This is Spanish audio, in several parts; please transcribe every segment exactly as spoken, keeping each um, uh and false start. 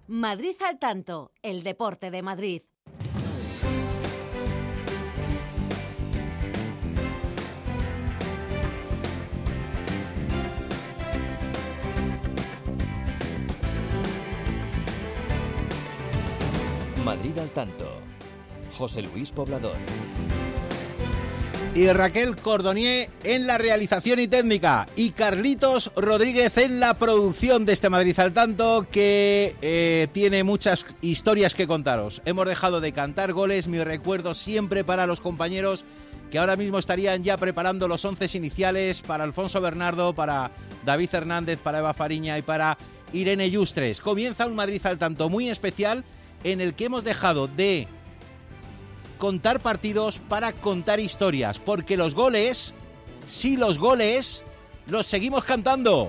Madrid al tanto, el deporte de Madrid. Madrid al tanto. José Luis Poblador. Y Raquel Cordonier en la realización y técnica. Y Carlitos Rodríguez en la producción de este Madrid al tanto, que eh, tiene muchas historias que contaros. Hemos dejado de cantar goles, mi recuerdo siempre para los compañeros que ahora mismo estarían ya preparando los once iniciales para Alfonso Bernardo, para David Hernández, para Eva Fariña y para Irene Yustres. Comienza un Madrid al tanto muy especial en el que hemos dejado de contar partidos para contar historias, porque los goles, sí, los goles, los seguimos cantando.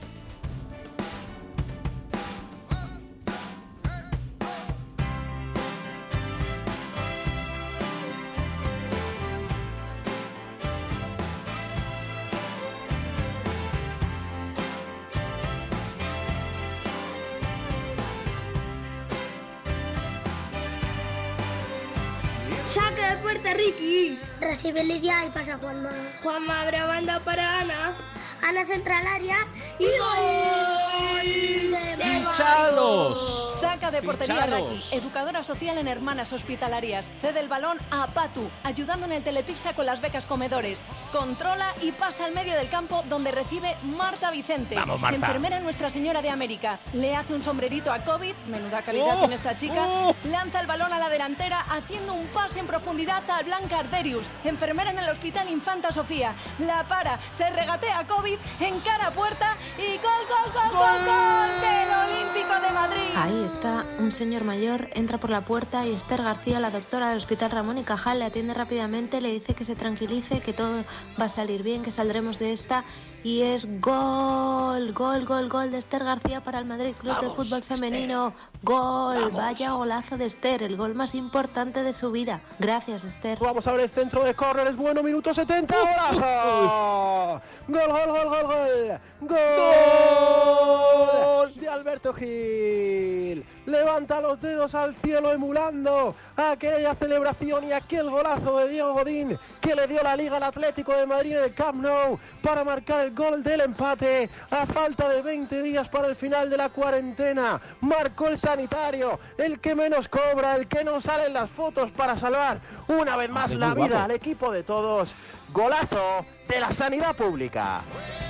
¡Saque de puerta, Ricky! Recibe Lidia y pasa Juanma. Juanma abre banda para Ana. Ana central área. ¡Y gol! ¡Fichados! Saca de portería Fichados. Raki, educadora social en Hermanas Hospitalarias. Cede el balón a Patu, ayudando en el Telepizza con las becas comedores. Controla y pasa al medio del campo, donde recibe Marta Vicente, Vamos, Marta. enfermera en Nuestra Señora de América. Le hace un sombrerito a COVID, menuda calidad ¡Oh! tiene esta chica. ¡Oh! Lanza el balón a la delantera, haciendo un pase en profundidad a Blanca Arderius, enfermera en el Hospital Infanta Sofía. La para, se regatea a COVID, encara a puerta y gol, gol, gol, gol, gol del Olímpico de Madrid. Ahí está, un señor mayor entra por la puerta y Esther García, la doctora del Hospital Ramón y Cajal, le atiende rápidamente, le dice que se tranquilice, que todo va a salir bien, que saldremos de esta. Y es gol, gol, gol, gol de Esther García para el Madrid Club Vamos, de Fútbol Femenino. Esther. Gol, Vamos. Vaya golazo de Esther, el gol más importante de su vida. Gracias, Esther. Vamos a ver el centro de córner, es bueno, minuto setenta, golazo. Gol, gol, gol, gol, gol. Gol de Alberto Gil. Levanta los dedos al cielo emulando aquella celebración y aquel golazo de Diego Godín que le dio la Liga al Atlético de Madrid en el Camp Nou para marcar el gol del empate a falta de veinte días para el final de la cuarentena. Marcó el sanitario, el que menos cobra, el que no sale en las fotos para salvar una vez más Ah, la muy vida guapo. al equipo de todos. Golazo de la sanidad pública.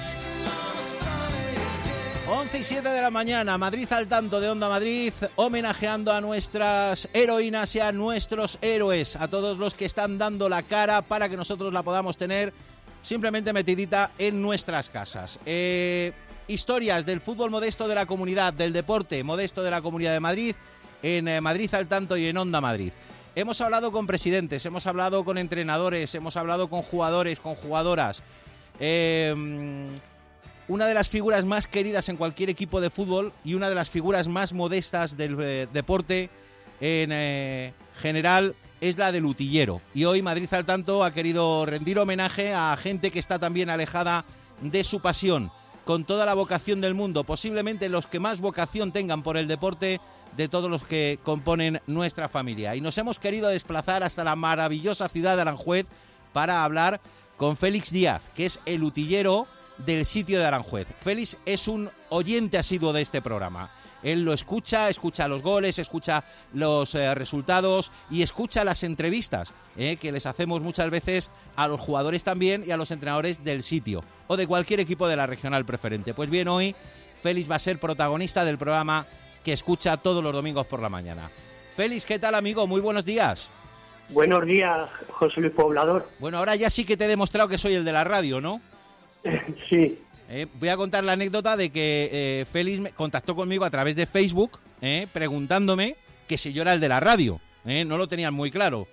once y siete de la mañana, Madrid al tanto de Onda Madrid, homenajeando a nuestras heroínas y a nuestros héroes, a todos los que están dando la cara para que nosotros la podamos tener simplemente metidita en nuestras casas. Eh, historias del fútbol modesto de la comunidad, del deporte modesto de la Comunidad de Madrid, en eh, Madrid al tanto y en Onda Madrid. Hemos hablado con presidentes, hemos hablado con entrenadores, hemos hablado con jugadores, con jugadoras. Eh... Una de las figuras más queridas en cualquier equipo de fútbol y una de las figuras más modestas del eh, deporte en eh, general es la del utillero. Y hoy Madrid al tanto ha querido rendir homenaje a gente que está también alejada de su pasión, con toda la vocación del mundo, posiblemente los que más vocación tengan por el deporte de todos los que componen nuestra familia. Y nos hemos querido desplazar hasta la maravillosa ciudad de Aranjuez para hablar con Félix Díaz, que es el utillero del sitio de Aranjuez. Félix es un oyente asiduo de este programa. Él lo escucha, escucha los goles, escucha los eh, resultados y escucha las entrevistas eh, que les hacemos muchas veces a los jugadores también y a los entrenadores del sitio o de cualquier equipo de la regional preferente. Pues bien, hoy Félix va a ser protagonista del programa que escucha todos los domingos por la mañana. Félix, ¿qué tal, amigo? Muy buenos días. Buenos días, José Luis Poblador. Bueno, ahora ya sí que te he demostrado que soy el de la radio, ¿no? Sí. Eh, voy a contar la anécdota de que eh, Félix me contactó conmigo a través de Facebook eh, preguntándome que si yo era el de la radio. Eh, no lo tenían muy claro.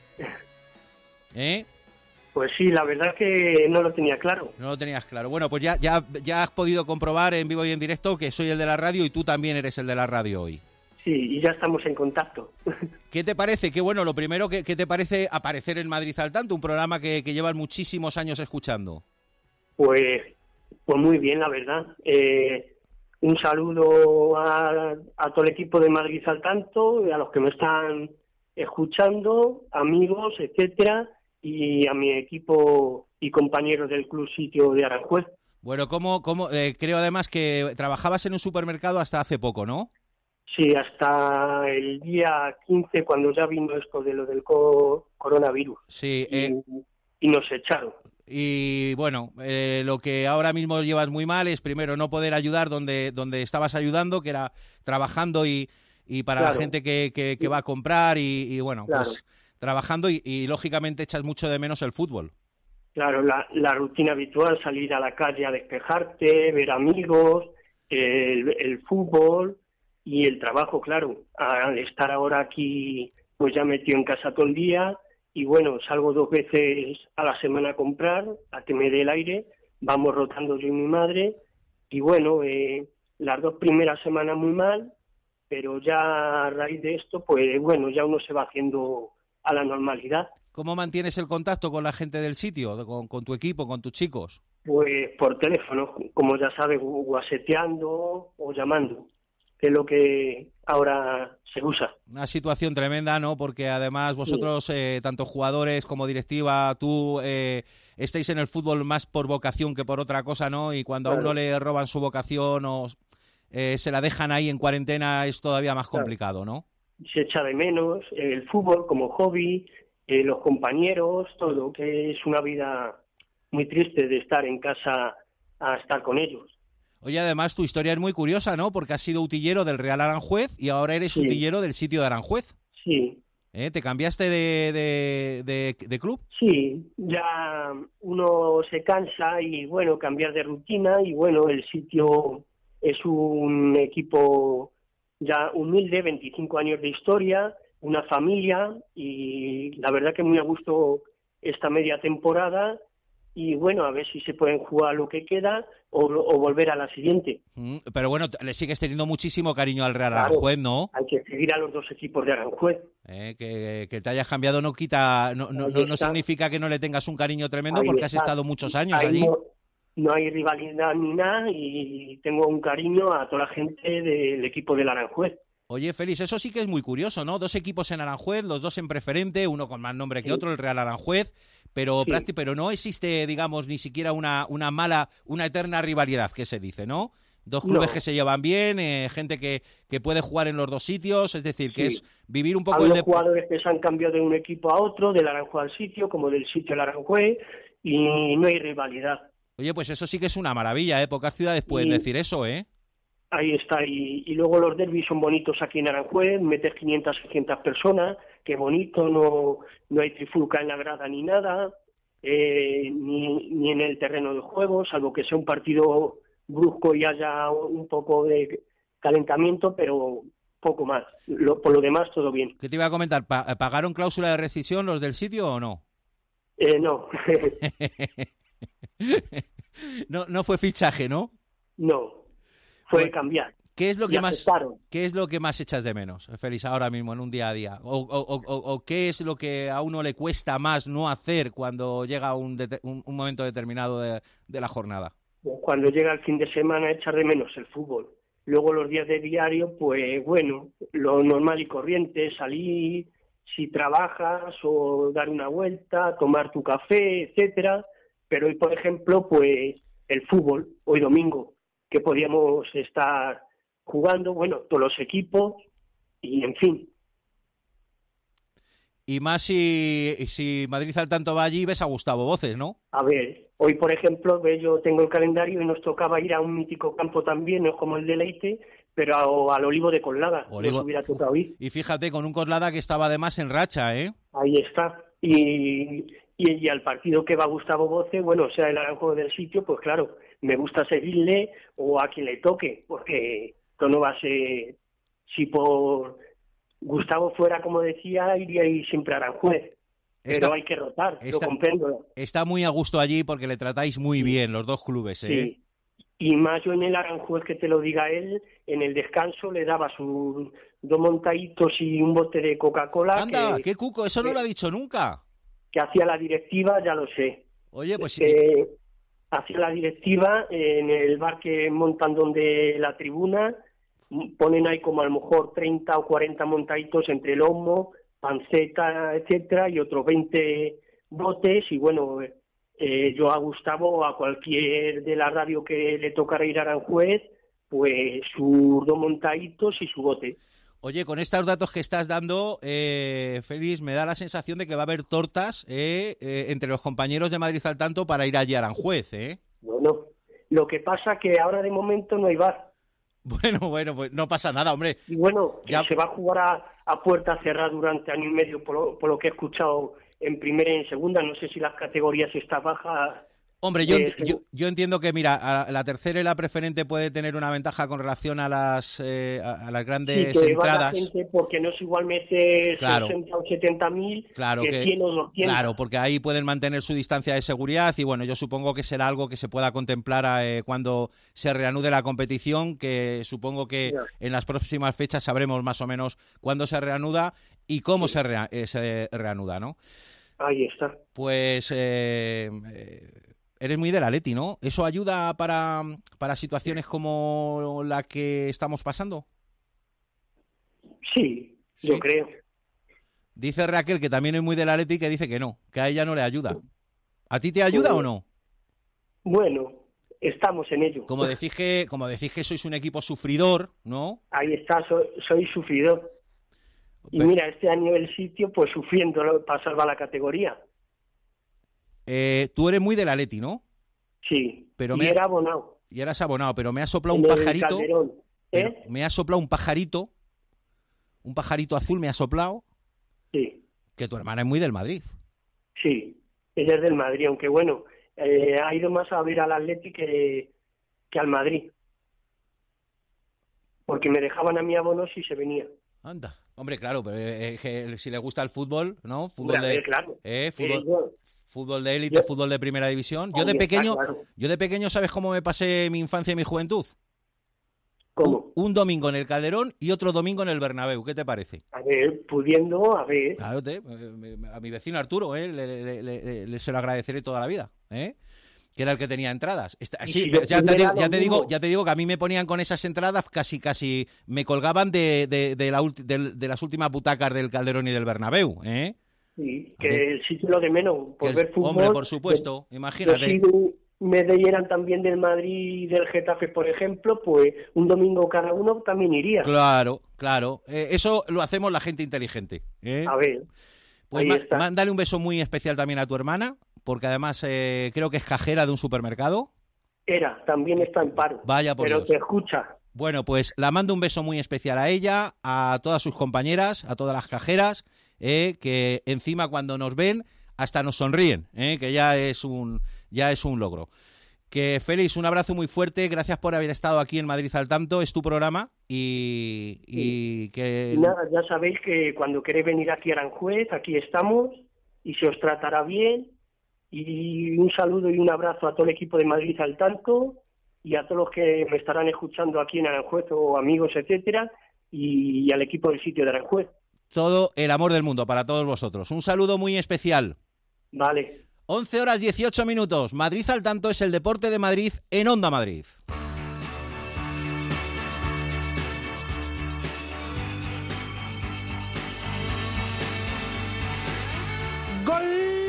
¿Eh? Pues sí, la verdad es que no lo tenía claro. No lo tenías claro. Bueno, pues ya, ya, ya has podido comprobar en vivo y en directo que soy el de la radio y tú también eres el de la radio hoy. Sí, y ya estamos en contacto. ¿Qué te parece? Que bueno, lo primero, ¿qué, qué te parece aparecer en Madrid al tanto? Un programa que, que llevan muchísimos años escuchando. Pues, pues muy bien, la verdad. Eh, un saludo a, a todo el equipo de Madrid al tanto, a los que me están escuchando, amigos, etcétera, y a mi equipo y compañeros del Club Sitio de Aranjuez. Bueno, ¿cómo, cómo, eh, creo además que trabajabas en un supermercado hasta hace poco, ¿no? Sí, hasta el día quince, cuando ya vino esto de lo del co- coronavirus. Sí. Eh... Y, y nos echaron. Y bueno, eh, lo que ahora mismo llevas muy mal es primero no poder ayudar donde, donde estabas ayudando, que era trabajando y, y para claro. la gente que, que, que va a comprar y, y bueno, claro. pues trabajando y, y lógicamente echas mucho de menos el fútbol. Claro, la, la rutina habitual, salir a la calle a despejarte, ver amigos, el, el fútbol y el trabajo, claro. Al estar ahora aquí, pues ya metido en casa todo el día. Y bueno, salgo dos veces a la semana a comprar, a que me dé el aire, vamos rotando yo y mi madre, y bueno, eh, las dos primeras semanas muy mal, pero ya a raíz de esto, pues bueno, ya uno se va haciendo a la normalidad. ¿Cómo mantienes el contacto con la gente del sitio, con, con tu equipo, con tus chicos? Pues por teléfono, como ya sabes, whatsappeando o llamando, que es lo que ahora se usa. Una situación tremenda, ¿no? Porque además vosotros, sí. eh, tanto jugadores como directiva, tú eh, estáis en el fútbol más por vocación que por otra cosa, ¿no? Y cuando claro. a uno le roban su vocación o eh, se la dejan ahí en cuarentena es todavía más complicado, ¿no? Se echa de menos el fútbol como hobby, eh, los compañeros, todo, que es una vida muy triste de estar en casa a estar con ellos. Oye, además tu historia es muy curiosa, ¿no? Porque has sido utillero del Real Aranjuez y ahora eres sí. utillero del Sitio de Aranjuez. Sí. ¿Eh? ¿Te cambiaste de, de, de, de club? Sí, ya uno se cansa y bueno, cambiar de rutina y bueno, el Sitio es un equipo ya humilde, veinticinco años de historia, una familia y la verdad que muy a gusto esta media temporada. Y bueno, a ver si se pueden jugar lo que queda o, o volver a la siguiente. Mm, pero bueno, le sigues teniendo muchísimo cariño al Real claro, Aranjuez, ¿no? Hay que seguir a los dos equipos de Aranjuez. Eh, que, que te hayas cambiado no quita, no, no, no, no significa que no le tengas un cariño tremendo. Ahí porque está. Has estado muchos años Ahí allí. No, no hay rivalidad ni nada y tengo un cariño a toda la gente del equipo del Aranjuez. Oye, Félix, eso sí que es muy curioso, ¿no? Dos equipos en Aranjuez, los dos en preferente, uno con más nombre que sí. otro, el Real Aranjuez, pero sí. prácti- pero no existe, digamos, ni siquiera una, una mala, una eterna rivalidad, que se dice, ¿no? Dos clubes no. que se llevan bien, eh, gente que, que puede jugar en los dos sitios, es decir, que sí. es vivir un poco... Hay el de... jugadores que se han cambiado de un equipo a otro, del Aranjuez al Sitio, como del Sitio al Aranjuez, y no hay rivalidad. Oye, pues eso sí que es una maravilla, ¿eh? Pocas ciudades pueden sí. decir eso, ¿eh? Ahí está, y, y luego los derbis son bonitos aquí en Aranjuez, metes quinientas, seiscientas personas, qué bonito, no, no hay trifulca en la grada ni nada, eh, ni, ni en el terreno de juego, salvo que sea un partido brusco y haya un poco de calentamiento, pero poco más. Lo, por lo demás, todo bien. ¿Qué te iba a comentar? ¿Pagaron cláusula de rescisión los del Sitio o no? Eh, no. no. No fue fichaje, ¿no? No. Fue bueno, cambiar. ¿Qué es lo que más qué es lo que más echas de menos, Félix, ahora mismo en un día a día? O, o, o, o qué es lo que a uno le cuesta más no hacer cuando llega un, de, un, un momento determinado de, de la jornada? Cuando llega el fin de semana, echar de menos el fútbol. Luego los días de diario, pues bueno, lo normal y corriente, salir, si trabajas o dar una vuelta, tomar tu café, etcétera. Pero hoy, por ejemplo, pues el fútbol, hoy domingo, que podíamos estar jugando, bueno, todos los equipos y en fin. Y más si, si Madrid al tanto va allí, ves a Gustavo Voces, ¿no? A ver, hoy por ejemplo, yo tengo el calendario y nos tocaba ir a un mítico campo también, no como el de Leite, pero a, al Olivo de Coslada, Olivo... nos hubiera tocado ir. Y fíjate, con un Coslada que estaba además en racha, ¿eh? Ahí está. Y, y, y al partido que va Gustavo Voces, bueno, o sea, el Aranjuez del Sitio, pues claro, me gusta seguirle o a quien le toque, porque esto no va a ser, si por Gustavo fuera, como decía, iría ahí siempre a Aranjuez, está, pero hay que rotar, está, lo comprendo. Está muy a gusto allí porque le tratáis muy sí. bien los dos clubes, ¿eh? Sí, y más yo en el Aranjuez, que te lo diga él, en el descanso le daba sus dos montaditos y un bote de Coca-Cola. Anda, que, qué cuco, eso que, no lo ha dicho nunca. Que hacía la directiva, ya lo sé. Oye, pues eh, hacia la directiva, en el bar que montan donde la tribuna, ponen ahí como a lo mejor treinta o cuarenta montaditos entre lomo, panceta, etcétera, y otros veinte botes, y bueno, eh, yo a Gustavo, a cualquier de la radio que le tocara ir a Aranjuez, pues sus dos montaditos y su bote. Oye, con estos datos que estás dando, eh, Félix, me da la sensación de que va a haber tortas eh, eh, entre los compañeros de Madrid al tanto para ir allí a Aranjuez, ¿eh? Bueno, lo que pasa que ahora de momento no hay bar. Bueno, bueno, pues no pasa nada, hombre. Y bueno, ya... se va a jugar a, a puerta cerrada durante año y medio, por lo, por lo que he escuchado en primera y en segunda. No sé si las categorías estas bajas... Hombre, yo, eh, yo, yo entiendo que, mira, a la tercera y la preferente puede tener una ventaja con relación a las eh, a, a las grandes sí, que entradas. Va la gente porque no es igualmente claro. sesenta o setenta mil claro que, que cien o doscientos. Claro, porque ahí pueden mantener su distancia de seguridad y, bueno, yo supongo que será algo que se pueda contemplar eh, cuando se reanude la competición, que supongo que yeah. en las próximas fechas sabremos más o menos cuándo se reanuda y cómo sí. se, rea, eh, se reanuda, ¿no? Ahí está. Pues... Eh, eh, Eres muy del Atleti, ¿no? ¿Eso ayuda para, para situaciones como la que estamos pasando? Sí, ¿Sí? yo creo. Dice Raquel, que también es muy del Atleti, que dice que no, que a ella no le ayuda. ¿A ti te ayuda pues, o no? Bueno, estamos en ello. Como decís que, como decís que sois un equipo sufridor, ¿no? Ahí está, soy, soy sufridor. Y Pero... mira, este año el sitio, pues sufriendo para salvar la categoría. Eh, tú eres muy del Atleti, ¿no? Sí, pero y me... era abonado. Y eras abonado, pero me ha soplado un pajarito. ¿Eh? Me ha soplado un pajarito, un pajarito azul me ha soplado. Sí. Que tu hermana es muy del Madrid. Sí, ella es del Madrid, aunque bueno, eh, ha ido más a ver al Atleti que, que al Madrid. Porque me dejaban a mí abonos y se venía. Anda. Hombre, claro, pero eh, eh, si le gusta el fútbol, ¿no? Fútbol de, de, claro. eh, fútbol, eh, yo, fútbol de élite, yo, fútbol de primera división. Yo de pequeño, está, claro. yo de pequeño, ¿sabes cómo me pasé mi infancia y mi juventud? ¿Cómo? Un, un domingo en el Calderón y otro domingo en el Bernabéu. ¿Qué te parece? A ver, pudiendo, a ver. Claro, te, a mi vecino Arturo, ¿eh? le, le, le, le, se lo agradeceré toda la vida, ¿eh? Que era el que tenía entradas. Esta, sí, si ya, te digo, ya, te digo, ya te digo que a mí me ponían con esas entradas, casi casi me colgaban de, de, de, la, de, de las últimas butacas del Calderón y del Bernabéu, ¿eh? Sí, que ¿Okay? El sitio lo de menos, por ver fútbol. Hombre, por supuesto, de, imagínate. Si me dieran también del Madrid y del Getafe, por ejemplo, pues un domingo cada uno también iría. Claro, claro. Eh, eso lo hacemos la gente inteligente, ¿eh? A ver. Pues ma- mándale un beso muy especial también a tu hermana, porque además eh, creo que es cajera de un supermercado. Era, también está en paro. Vaya por pero Dios. te escucha. Bueno, pues la mando un beso muy especial a ella, a todas sus compañeras, a todas las cajeras, eh, que encima cuando nos ven hasta nos sonríen, eh, que ya es un ya es un logro. Que Félix, un abrazo muy fuerte, gracias por haber estado aquí en Madrid al tanto, es tu programa y, y sí. que... Y nada, ya sabéis que cuando queréis venir aquí a Aranjuez, aquí estamos y se os tratará bien. Y un saludo y un abrazo a todo el equipo de Madrid al tanto y a todos los que me estarán escuchando aquí en Aranjuez o amigos, etcétera, y, y al equipo del sitio de Aranjuez. Todo el amor del mundo para todos vosotros. Un saludo muy especial. Vale. once horas dieciocho minutos. Madrid al tanto es el deporte de Madrid en Onda Madrid. Gol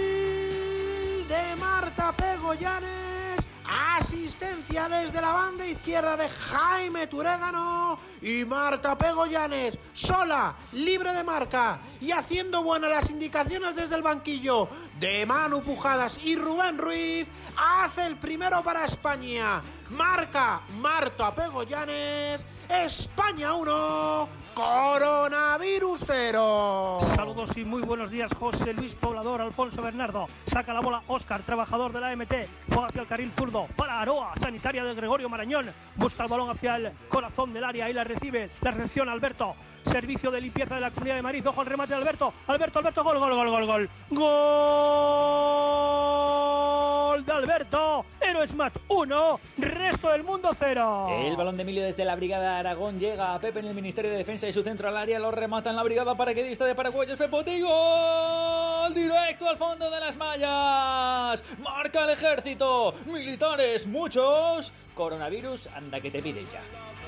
de Marta Pegollanes. Asistencia desde la banda izquierda de Jaime Turégano y Marta Pegollanes, sola, libre de marca y haciendo buenas las indicaciones desde el banquillo de Manu Pujadas y Rubén Ruiz, hace el primero para España. Marca Marta Pegollanes, España uno, Coronavirus cero. Saludos y muy buenos días, José Luis Poblador, Alfonso Bernardo. Saca la bola Óscar, trabajador de la M T. Juega hacia el carril zurdo para Aroa, sanitaria de Gregorio Marañón. Busca el balón hacia el corazón del área y la recibe. La recepción Alberto. Servicio de limpieza de la Comunidad de Madrid. Ojo al remate de Alberto. Alberto, Alberto, gol, gol, gol, gol, gol. Gol gol de Alberto. Héroes Mat uno, resto del mundo cero. El balón de Emilio desde la Brigada Aragón llega a Pepe en el Ministerio de Defensa y su centro al área. Lo remata en la Brigada paraquedista de paraguayos. Pepotigo. ¡Gol! Directo al fondo de las mallas. Marca el ejército. Militares muchos. Coronavirus, anda que te pide ya.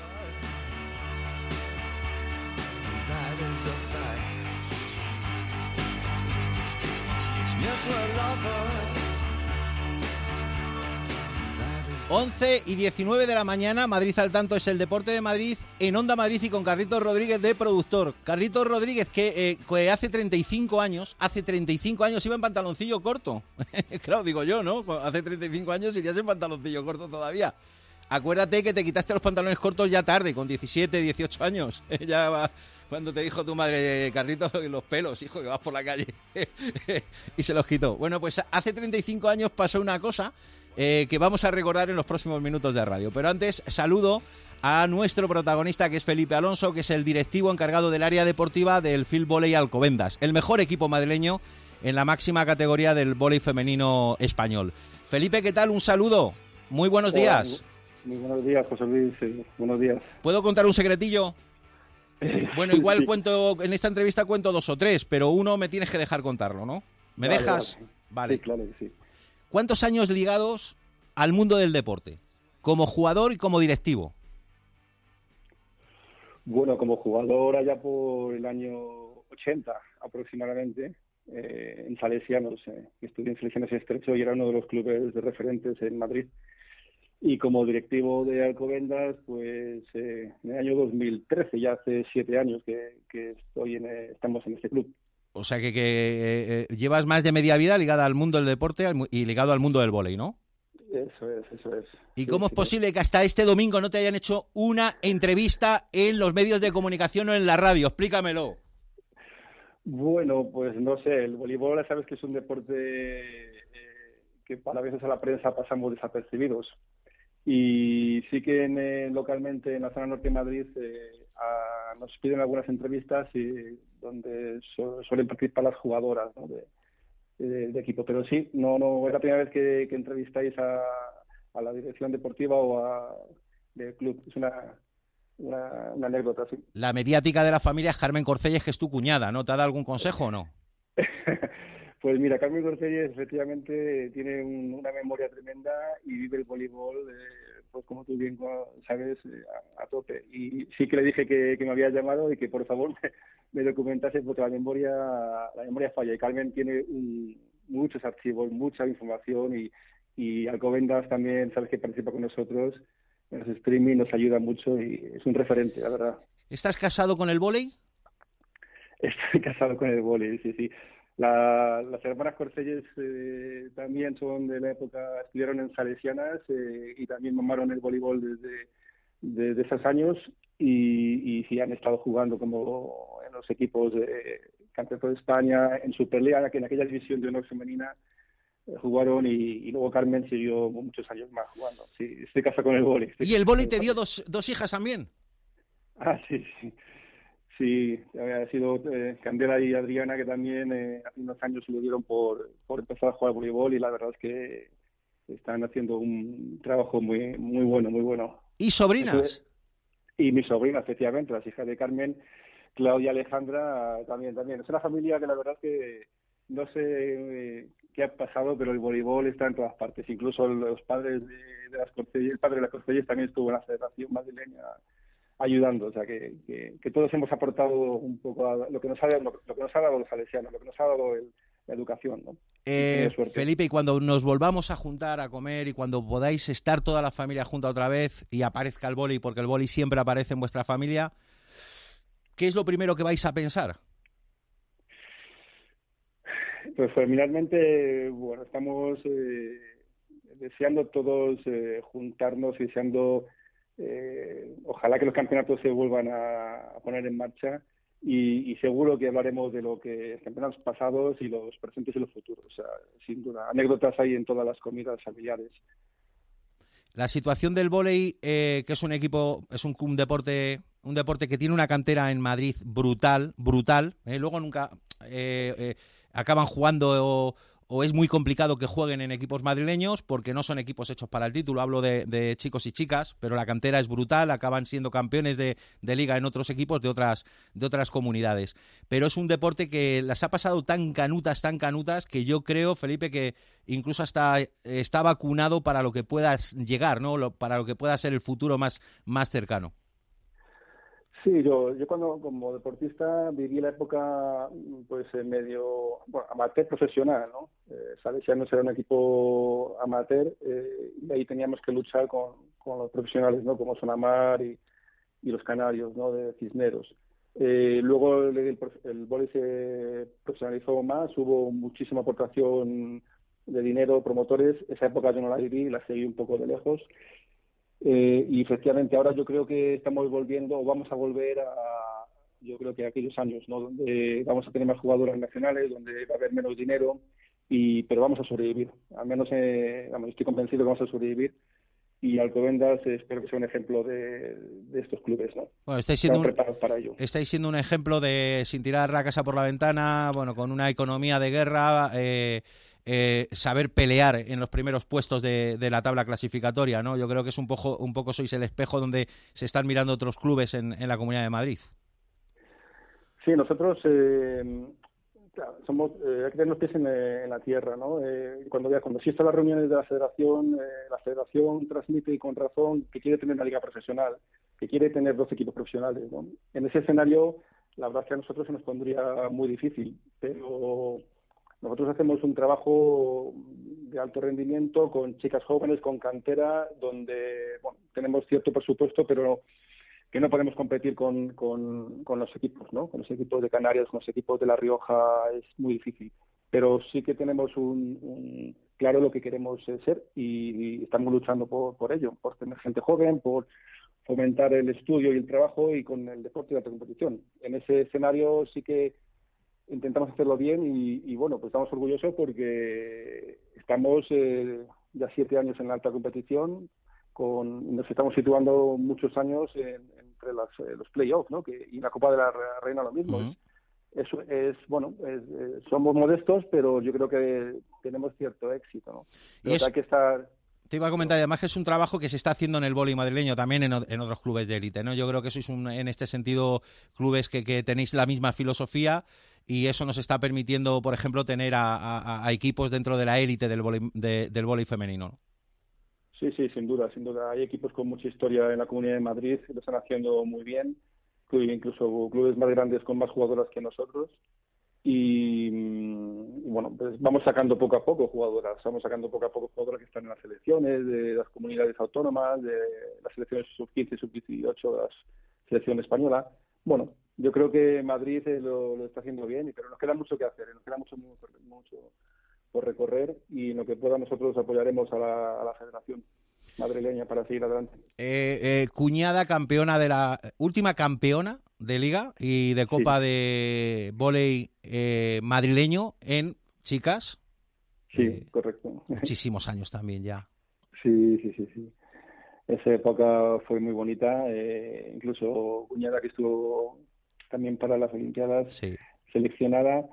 once y diecinueve de la mañana, Madrid al tanto, es el Deporte de Madrid en Onda Madrid y con Carlitos Rodríguez de productor. Carlitos Rodríguez que, eh, que hace treinta y cinco años, hace treinta y cinco años iba en pantaloncillo corto. Claro, digo yo, ¿no? Hace treinta y cinco años irías en pantaloncillo corto todavía. Acuérdate que te quitaste los pantalones cortos ya tarde, con diecisiete, dieciocho años. Ya va, cuando te dijo tu madre, Carlitos, los pelos, hijo, que vas por la calle. Y se los quitó. Bueno, pues hace treinta y cinco años pasó una cosa eh, que vamos a recordar en los próximos minutos de radio. Pero antes, saludo a nuestro protagonista, que es Felipe Alonso, que es el directivo encargado del área deportiva del Field Volley Alcobendas, el mejor equipo madrileño en la máxima categoría del vóley femenino español. Felipe, ¿qué tal? Un saludo. Muy buenos días. Muy buenos días, José Luis. Sí, buenos días. ¿Puedo contar un secretillo? Bueno, igual cuento, en esta entrevista cuento dos o tres, pero uno me tienes que dejar contarlo, ¿no? ¿Me vale, dejas? Vale. Vale. Sí, claro que sí. ¿Cuántos años ligados al mundo del deporte? Como jugador y como directivo. Bueno, como jugador allá por el año ochenta aproximadamente, eh, en Salesianos, eh, estudié en Salesianos Estrecho y era uno de los clubes de referentes en Madrid. Y como directivo de Alcobendas, pues eh, en el año dos mil trece, ya hace siete años que, que estoy en, eh, estamos en este club. O sea que, que eh, eh, llevas más de media vida ligada al mundo del deporte y ligado al mundo del vóley, ¿no? Eso es, eso es. ¿Y sí, cómo sí, es posible que hasta este domingo no te hayan hecho una entrevista en los medios de comunicación o en la radio? Explícamelo. Bueno, pues no sé, el voleibol ya sabes que es un deporte eh, que para veces a la prensa pasamos desapercibidos. Y sí que en, eh, localmente en la zona norte de Madrid eh, a, nos piden algunas entrevistas y, donde su, suelen participar las jugadoras, ¿no? de, de, de equipo. Pero sí, no no es la primera vez que, que entrevistáis a, a la dirección deportiva o a del club. Es una, una, una anécdota, sí. La mediática de la familia es Carmen Corcelles, que es tu cuñada, ¿no? ¿Te ha dado algún consejo o no? Pues mira, Carmen Corcelles efectivamente tiene un, una memoria tremenda y vive el voleibol, eh, pues como tú bien sabes, eh, a, a tope. Y sí que le dije que, que me había llamado y que por favor me, me documentase porque la memoria la memoria falla. Y Carmen tiene un, muchos archivos, mucha información y, y Alcobendas también, sabes que participa con nosotros en los streaming, nos ayuda mucho y es un referente, la verdad. ¿Estás casado con el vóley? Estoy casado con el vóley, sí, sí. La, las hermanas Corcelles eh, también son de la época, estudiaron en Salesianas eh, y también mamaron el voleibol desde, desde esos años y, y sí han estado jugando como en los equipos de Campeonato de España, en Superliga, que en aquella división de honor femenina eh, jugaron y, y luego Carmen siguió muchos años más jugando. Sí, estoy casado con el vóley. ¿Y el vóley te dio dos, dos hijas también? Ah, sí, sí. Sí, ha sido eh, Candela y Adriana, que también eh, hace unos años se lo dieron por, por empezar a jugar voleibol y la verdad es que están haciendo un trabajo muy muy bueno, muy bueno. ¿Y sobrinas? Entonces, y mis sobrinas, efectivamente, las hijas de Carmen, Claudia y Alejandra, también, también. Es una familia que la verdad es que no sé eh, qué ha pasado, pero el voleibol está en todas partes. Incluso los padres de, de las Corcelles, el padre de las Corcelles también estuvo en la Federación Madrileña ayudando, o sea que, que, que todos hemos aportado un poco a lo que nos ha dado, lo, lo que nos ha dado los salesianos, lo que nos ha dado el, la educación, ¿no? Eh, Felipe, y cuando nos volvamos a juntar a comer y cuando podáis estar toda la familia junta otra vez y aparezca el vóley, porque el vóley siempre aparece en vuestra familia, ¿qué es lo primero que vais a pensar? Pues finalmente, bueno, estamos eh, deseando todos eh, juntarnos y deseando Eh, ojalá que los campeonatos se vuelvan a, a poner en marcha y, y seguro que hablaremos de lo que los campeonatos pasados y los presentes y los futuros. O sea, sin duda, anécdotas hay en todas las comidas familiares. La situación del vóley, eh, que es un equipo, es un, un deporte, un deporte que tiene una cantera en Madrid brutal, brutal. Eh, luego nunca eh, eh, acaban jugando o, o es muy complicado que jueguen en equipos madrileños porque no son equipos hechos para el título. Hablo de, de chicos y chicas, pero la cantera es brutal, acaban siendo campeones de, de liga en otros equipos de otras, de otras comunidades. Pero es un deporte que las ha pasado tan canutas, tan canutas, que yo creo, Felipe, que incluso hasta está vacunado para lo que puedas llegar, ¿no? Lo, para lo que pueda ser el futuro más, más cercano. Sí, yo, yo cuando como deportista viví la época pues en medio bueno, amateur profesional, ¿no? Eh, Salesianos era un equipo amateur eh, y ahí teníamos que luchar con, con los profesionales, ¿no? Como Sonamar y, y los Canarios, ¿no? De Cisneros. Eh, luego el, el, el vóley se profesionalizó más, hubo muchísima aportación de dinero, promotores. Esa época yo no la viví, la seguí un poco de lejos. Eh, y efectivamente ahora yo creo que estamos volviendo o vamos a volver a yo creo que a aquellos años, ¿no? Donde vamos a tener más jugadoras nacionales, donde va a haber menos dinero, y pero vamos a sobrevivir, al menos eh, vamos, estoy convencido que vamos a sobrevivir, y Alcobendas eh, espero que sea un ejemplo de, de estos clubes, ¿no? Bueno, estáis siendo, un, preparados para ello. Estáis siendo un ejemplo de sin tirar la casa por la ventana, bueno, con una economía de guerra, eh, Eh, saber pelear en los primeros puestos de, de la tabla clasificatoria, ¿no? Yo creo que es un poco, un poco sois el espejo donde se están mirando otros clubes en, en la Comunidad de Madrid. Sí, nosotros eh, claro, somos, eh, hay que tener los pies en, en la tierra, ¿no? Eh, cuando, cuando asisten a las reuniones de la federación, eh, la federación transmite y con razón que quiere tener una liga profesional, que quiere tener dos equipos profesionales, ¿no? En ese escenario, la verdad es que a nosotros se nos pondría muy difícil, pero nosotros hacemos un trabajo de alto rendimiento con chicas jóvenes, con cantera, donde bueno, tenemos cierto presupuesto, pero que no podemos competir con, con, con los equipos, ¿no? Con los equipos de Canarias, con los equipos de La Rioja, es muy difícil. Pero sí que tenemos un, un claro lo que queremos ser y, y estamos luchando por, por ello, por tener gente joven, por fomentar el estudio y el trabajo y con el deporte y la competición. En ese escenario sí que intentamos hacerlo bien y, y bueno, pues estamos orgullosos porque estamos eh, ya siete años en la alta competición, con nos estamos situando muchos años en, entre las, eh, los playoffs, ¿no? Que, y la Copa de la Reina lo mismo. Uh-huh. es, es, es, bueno, es, eh, somos modestos, pero yo creo que tenemos cierto éxito, ¿no? Pero es... hay que estar... Te iba a comentar, además que es un trabajo que se está haciendo en el vóley madrileño, también en, en otros clubes de élite, ¿no? Yo creo que sois un, en este sentido clubes que, que tenéis la misma filosofía y eso nos está permitiendo, por ejemplo, tener a, a, a equipos dentro de la élite del vóley de, del vóley femenino, ¿no? Sí, sí, sin duda, sin duda. Hay equipos con mucha historia en la Comunidad de Madrid que lo están haciendo muy bien, incluso clubes más grandes con más jugadoras que nosotros. Y, y bueno, pues vamos sacando poco a poco jugadoras, vamos sacando poco a poco jugadoras que están en las selecciones de las comunidades autónomas, de las selecciones sub quince y sub dieciocho, la selección española. Bueno, yo creo que Madrid eh, lo, lo está haciendo bien, pero nos queda mucho que hacer, nos queda mucho, mucho, mucho por recorrer y en lo que pueda nosotros apoyaremos a la, a la federación madrileña para seguir adelante. Eh, eh, cuñada campeona de la última campeona de Liga y de Copa sí. de Vóley eh, madrileño en chicas. Sí, eh, correcto. Muchísimos años también ya. Sí, sí, sí, sí. Esa época fue muy bonita. Eh, incluso cuñada que estuvo también para las Olimpiadas sí. seleccionada.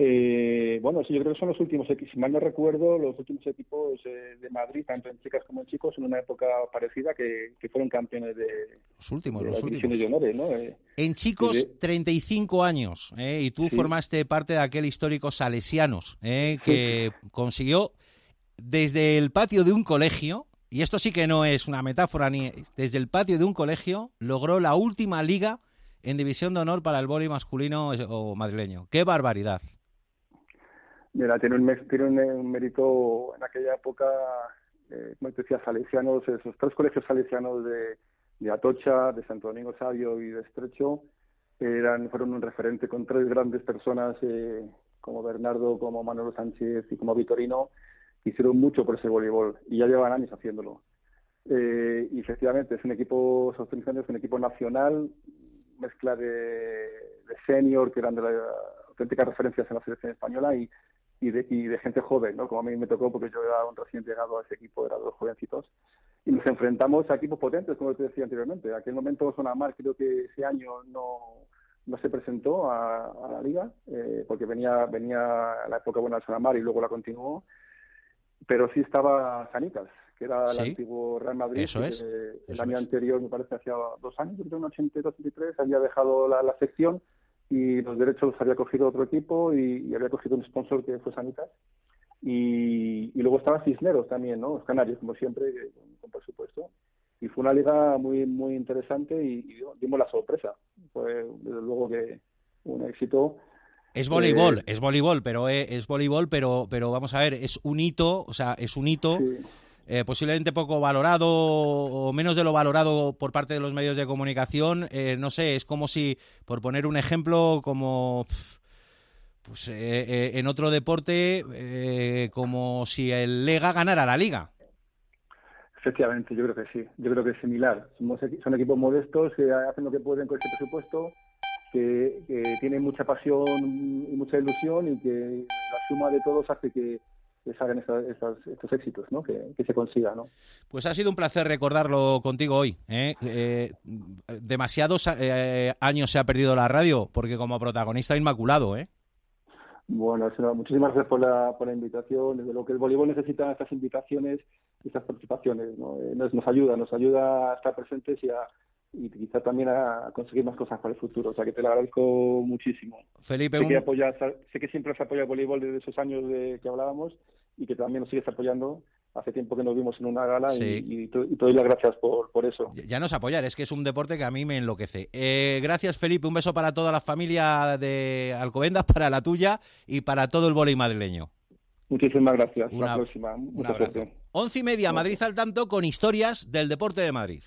Eh, bueno, sí, yo creo que son los últimos equipos, si mal no recuerdo, los últimos equipos eh, de Madrid, tanto en chicas como en chicos, en una época parecida, que, que fueron campeones de los últimos, de los últimos. De honores, ¿no? Eh, en chicos, de... treinta y cinco años, ¿eh? Y tú sí. formaste parte de aquel histórico Salesianos, ¿eh? que sí. consiguió desde el patio de un colegio, y esto sí que no es una metáfora, ni desde el patio de un colegio, logró la última liga en división de honor para el vóley masculino o madrileño. ¡Qué barbaridad! Mira, tiene un, tiene un, un mérito en aquella época, eh, como te decía, salesianos, esos tres colegios salesianos de, de Atocha, de Santo Domingo Sabio y de Estrecho, eran, fueron un referente con tres grandes personas eh, como Bernardo, como Manolo Sánchez y como Vitorino, que hicieron mucho por ese voleibol y ya llevan años haciéndolo. Eh, y efectivamente es un equipo, esos tres años, un equipo nacional, mezcla de, de senior, que eran de las auténticas referencias en la selección española, y Y de, y de gente joven, ¿no? Como a mí me tocó, porque yo era un recién llegado a ese equipo, era dos jovencitos, y nos enfrentamos a equipos potentes, como te decía anteriormente. En aquel momento Sonamar, creo que ese año no, no se presentó a, a la Liga, eh, porque venía venía la época buena del Salamar y luego la continuó, pero sí estaba Sanitas, que era ¿Sí? el antiguo Real Madrid. Eso es, eh, el eso año es. anterior, me parece, hacía dos años, en ochenta y dos ochenta y tres, había dejado la, la sección y los derechos los había cogido otro equipo y, y había cogido un sponsor que fue Sanitas. Y, y luego estaba Cisneros también, ¿no? Los Canarios, como siempre, que, con, con presupuesto. Y fue una liga muy muy interesante y, y dimos la sorpresa. Fue, desde luego, que un éxito. Es voleibol, Eh, es voleibol, pero eh, es voleibol, pero, pero vamos a ver, es un hito, o sea, es un hito sí. eh, posiblemente poco valorado o menos de lo valorado por parte de los medios de comunicación. Eh, no sé, es como si, por poner un ejemplo, como pff, pues eh, eh, en otro deporte, eh, como si el Lega ganara la Liga. Efectivamente, yo creo que sí. Yo creo que es similar. Somos, son equipos modestos que hacen lo que pueden con este presupuesto, que, que tienen mucha pasión y mucha ilusión y que la suma de todos hace que, que salgan estas, estas, estos éxitos, ¿no? Que, que se consiga, ¿no? Pues ha sido un placer recordarlo contigo hoy. ¿eh? Eh, demasiados eh, años se ha perdido la radio, porque como protagonista inmaculado, ¿eh? Bueno, eso, muchísimas gracias por la, por la invitación. Desde lo que el voleibol necesita estas invitaciones y estas participaciones, ¿no? Eh, nos, nos ayuda, nos ayuda a estar presentes y, a, y quizá también a conseguir más cosas para el futuro. O sea que te lo agradezco muchísimo. Felipe, sé, un... que apoyas, sé que siempre has apoyado el voleibol desde esos años de que hablábamos y que también nos sigues apoyando. Hace tiempo que nos vimos en una gala sí. y, y, te, y te doy las gracias por, por eso. Ya no es apoyar, es que es un deporte que a mí me enloquece. Eh, gracias, Felipe. Un beso para toda la familia de Alcobendas, para la tuya y para todo el voleibol madrileño. Muchísimas gracias. Una, la próxima. Un Mucha abrazo. suerte. Once y media, Madrid al tanto con historias del deporte de Madrid.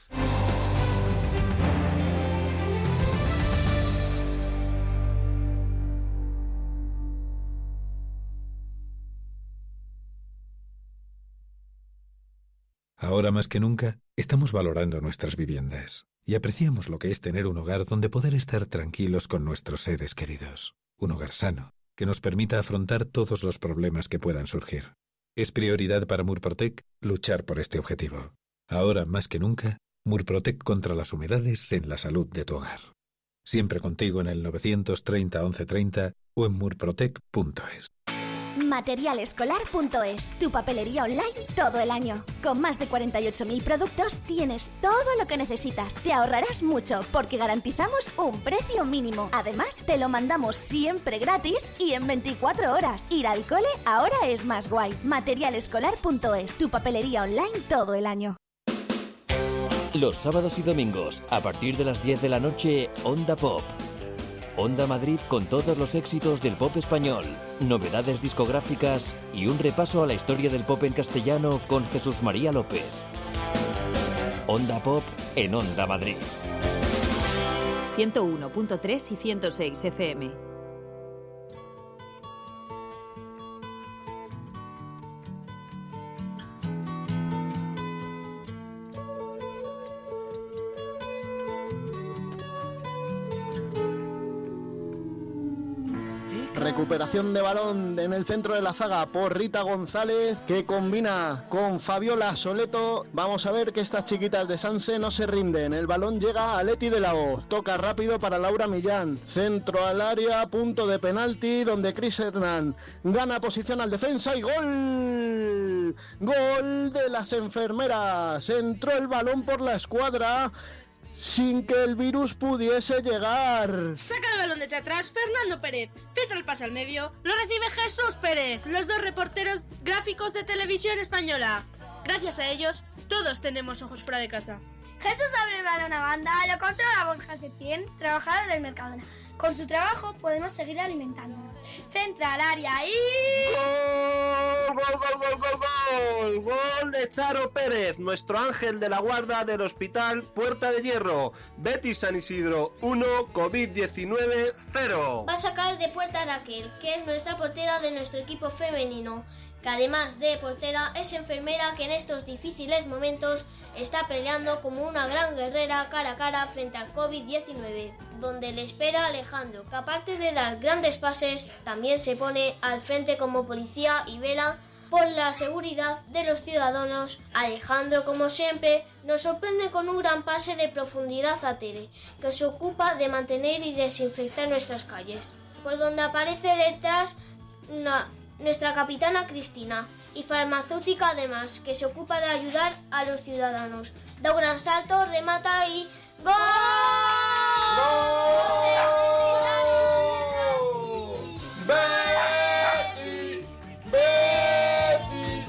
Ahora más que nunca, estamos valorando nuestras viviendas y apreciamos lo que es tener un hogar donde poder estar tranquilos con nuestros seres queridos. Un hogar sano, que nos permita afrontar todos los problemas que puedan surgir. Es prioridad para Murprotec luchar por este objetivo. Ahora más que nunca, Murprotec contra las humedades en la salud de tu hogar. Siempre contigo en el novecientos treinta once treinta o en murprotec punto es. Materialescolar punto es, tu papelería online todo el año. Con más de cuarenta y ocho mil productos tienes todo lo que necesitas. Te ahorrarás mucho porque garantizamos un precio mínimo. Además, te lo mandamos siempre gratis y en veinticuatro horas. Ir al cole ahora es más guay. Materialescolar punto es, tu papelería online todo el año. Los sábados y domingos, a partir de las diez de la noche, Onda Pop. Onda Madrid con todos los éxitos del pop español, novedades discográficas y un repaso a la historia del pop en castellano con Jesús María López. Onda Pop en Onda Madrid. ciento uno punto tres y ciento seis F M. Recuperación de balón en el centro de la zaga por Rita González, que combina con Fabiola Soleto. Vamos a ver que estas chiquitas de Sanse no se rinden. El balón llega a Leti de la Hoz. Toca rápido para Laura Millán. Centro al área, punto de penalti, donde Cris Hernán gana posición al defensa y gol. Gol de las enfermeras. Entró el balón por la escuadra sin que el virus pudiese llegar. Saca el balón desde atrás Fernando Pérez, filtra el pase al medio, lo recibe Jesús Pérez, los dos reporteros gráficos de Televisión Española. Gracias a ellos, todos tenemos ojos fuera de casa. Jesús abre el balón a banda, lo controla Borja Setién, trabajador del Mercadona. Con su trabajo podemos seguir alimentándonos. Centra al área y... ¡Gol, gol, gol, gol, gol! Gol de Charo Pérez, nuestro ángel de la guarda del Hospital Puerta de Hierro. Betis San Isidro uno, COVID diecinueve cero. Va a sacar de puerta a Raquel, que es nuestra portera de nuestro equipo femenino, que además de portera es enfermera, que en estos difíciles momentos está peleando como una gran guerrera cara a cara frente al COVID diecinueve, donde le espera Alejandro, que aparte de dar grandes pases, también se pone al frente como policía y vela por la seguridad de los ciudadanos. Alejandro, como siempre, nos sorprende con un gran pase de profundidad a Tere, que se ocupa de mantener y desinfectar nuestras calles, por donde aparece detrás una, nuestra capitana Cristina, y farmacéutica además, que se ocupa de ayudar a los ciudadanos. Da un gran salto, remata y ¡gol! ¡Betis! ¡Betis!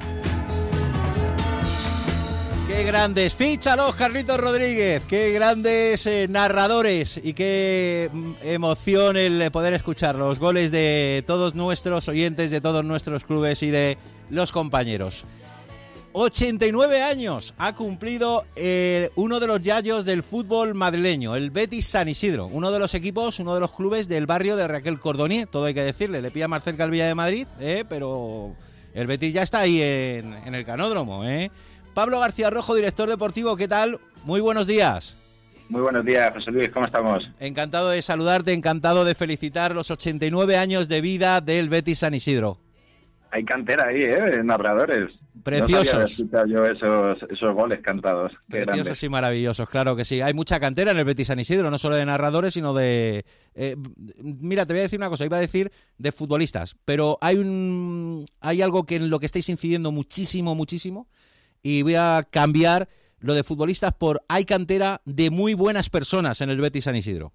¡Qué grandes! ¡Fíchalos, Carlitos Rodríguez! ¡Qué grandes eh, narradores! Y qué mm, emoción el poder escuchar los goles de todos nuestros oyentes, de todos nuestros clubes y de los compañeros. ochenta y nueve años ha cumplido eh, uno de los yayos del fútbol madrileño, el Betis San Isidro, uno de los equipos, uno de los clubes del barrio de Raquel Cordonier, todo hay que decirle, le pilla más cerca al Villa de Madrid, eh, pero el Betis ya está ahí en, en el Canódromo. Eh. Pablo García Rojo, director deportivo, ¿qué tal? Muy buenos días. Muy buenos días, José Luis, ¿cómo estamos? Encantado de saludarte, encantado de felicitar los ochenta y nueve años de vida del Betis San Isidro. Hay cantera ahí, ¿eh? Narradores. Preciosos. No sabía yo esos, esos goles cantados. Qué Preciosos grandes. y maravillosos, claro que sí. Hay mucha cantera en el Betis San Isidro, no solo de narradores, sino de... Eh, mira, te voy a decir una cosa, iba a decir de futbolistas, pero hay un hay algo que en lo que estáis incidiendo muchísimo, muchísimo, y voy a cambiar lo de futbolistas por hay cantera de muy buenas personas en el Betis San Isidro.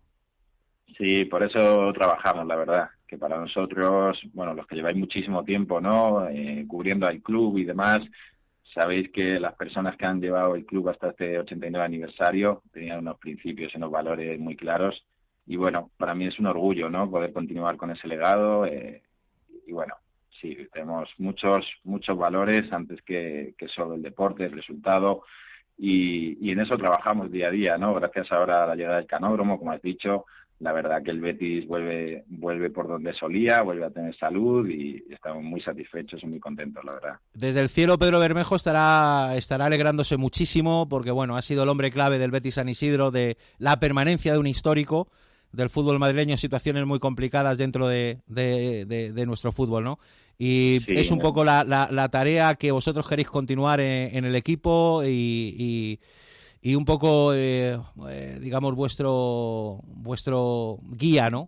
Sí, por eso trabajamos, la verdad. Que para nosotros, bueno, los que lleváis muchísimo tiempo, ¿no? Eh, cubriendo al club y demás, sabéis que las personas que han llevado el club hasta este ochenta y nueve aniversario tenían unos principios y unos valores muy claros. Y bueno, para mí es un orgullo, ¿no? Poder continuar con ese legado. Eh, y bueno, sí, tenemos muchos, muchos valores antes que, que solo el deporte, el resultado. Y, y en eso trabajamos día a día, ¿no? Gracias ahora a la llegada del Canódromo, como has dicho. La verdad que el Betis vuelve vuelve por donde solía, vuelve a tener salud y estamos muy satisfechos y muy contentos, la verdad. Desde el cielo Pedro Bermejo estará estará alegrándose muchísimo porque bueno, ha sido el hombre clave del Betis San Isidro, de la permanencia de un histórico del fútbol madrileño en situaciones muy complicadas dentro de, de, de, de nuestro fútbol, ¿no? Y sí, es un poco la, la, la tarea que vosotros queréis continuar en, en el equipo y... y Y un poco, eh, eh, digamos, vuestro vuestro guía, ¿no?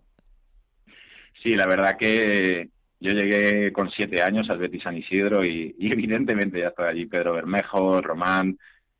Sí, la verdad que yo llegué con siete años al Betis San Isidro y, y evidentemente ya estaba allí Pedro Bermejo, Román,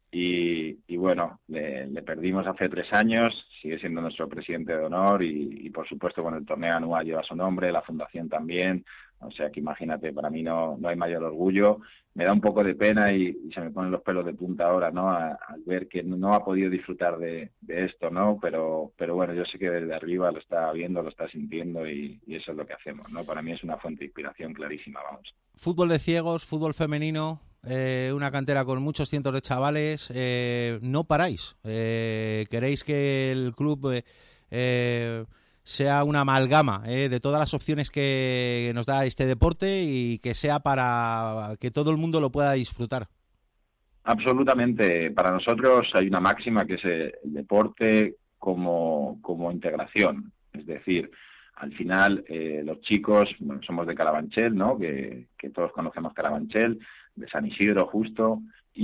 y, y bueno, le, le perdimos hace tres años, sigue siendo nuestro presidente de honor y, y por supuesto con el torneo anual lleva su nombre, la fundación también, o sea que imagínate, para mí no, no hay mayor orgullo. Me da un poco de pena y, y se me ponen los pelos de punta ahora, ¿no? A- al ver que no ha podido disfrutar de, de esto, ¿no? Pero, pero bueno, yo sé que desde arriba lo está viendo, lo está sintiendo y, y eso es lo que hacemos, ¿no? Para mí es una fuente de inspiración clarísima, vamos. Fútbol de ciegos, fútbol femenino, eh, una cantera con muchos cientos de chavales, eh, no paráis. Eh, queréis que el club eh, eh, sea una amalgama eh, de todas las opciones que nos da este deporte y que sea para que todo el mundo lo pueda disfrutar. Absolutamente. Para nosotros hay una máxima que es el deporte como, como integración. Es decir, al final eh, los chicos, bueno, somos de Carabanchel, ¿no? Que, que todos conocemos Carabanchel, de San Isidro justo,